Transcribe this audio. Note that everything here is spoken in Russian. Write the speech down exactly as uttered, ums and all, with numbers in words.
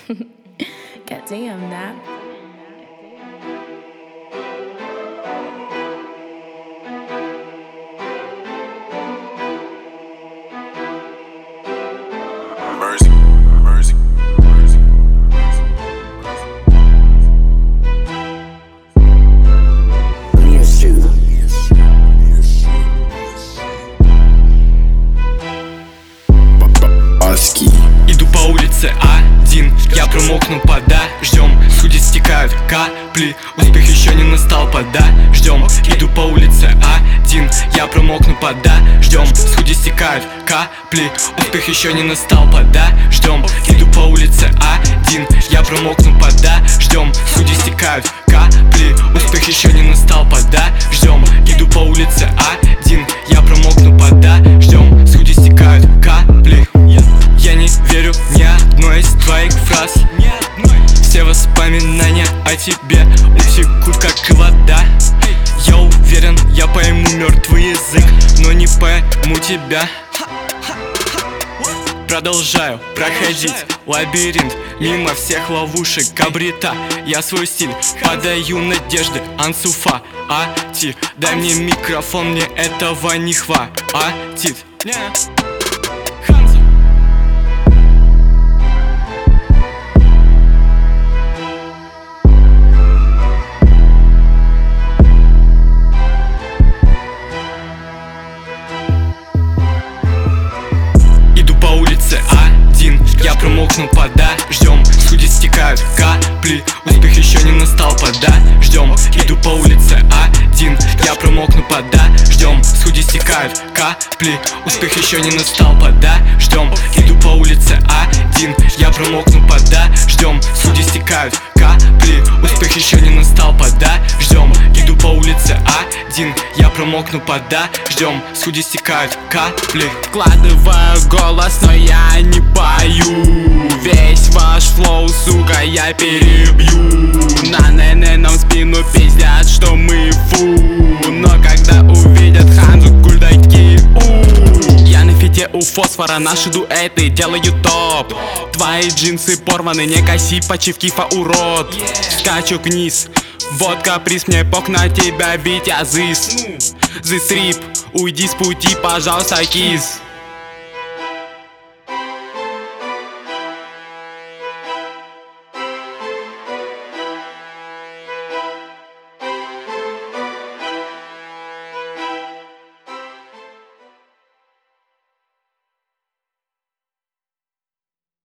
Goddamn, Nap. Mercy, mercy, mercy, Аски. Иду по улице один, я промокну под дождем. С худи стекают капли, успех еще не настал под дождем. Иду по улице один, я промокну под дождем. С худи стекают капли, успех еще не настал под дождем. Иду по улице один, я промокну под дождем. С худи стекают капли, успех еще не настал под дождем. Иду по улице один, я промокну под дождем. С худи стекают капли. Я не верю ни одной из твоих фраз. Все воспоминания о тебе утекут как и вода. Я уверен, я пойму мертвый язык, но не пойму тебя. Продолжаю проходить лабиринт мимо всех ловушек обрета. Я свой стиль подаю надежды. Ансуфа, Ати, дай мне микрофон, мне этого не хватит. Я промокну под дождем, с худи стекают капли, успех еще не настал под дождем. Иду по улице один, я промокну под дождем. С худи стекают капли, успех еще не настал под дождем. Иду по улице один, я промокну под дождем. С худи стекают капли, успех еще не настал под дождем. Иду по улице один, я промокну под дождем. С худи стекают капли. Вкладываю голос, но я не пою. Весь ваш флоу, сука, я перебью. На нененом спину пиздят, что мы фу. Но когда увидят Ханзу, кульдаки у. Я на фите у фосфора, наши дуэты делают топ. Твои джинсы порваны, не коси, почив кифа, урод. Скачу вниз, водка, приз, мне пок на тебя бить, я зыс. Зыс рип, уйди с пути, пожалуйста, киз.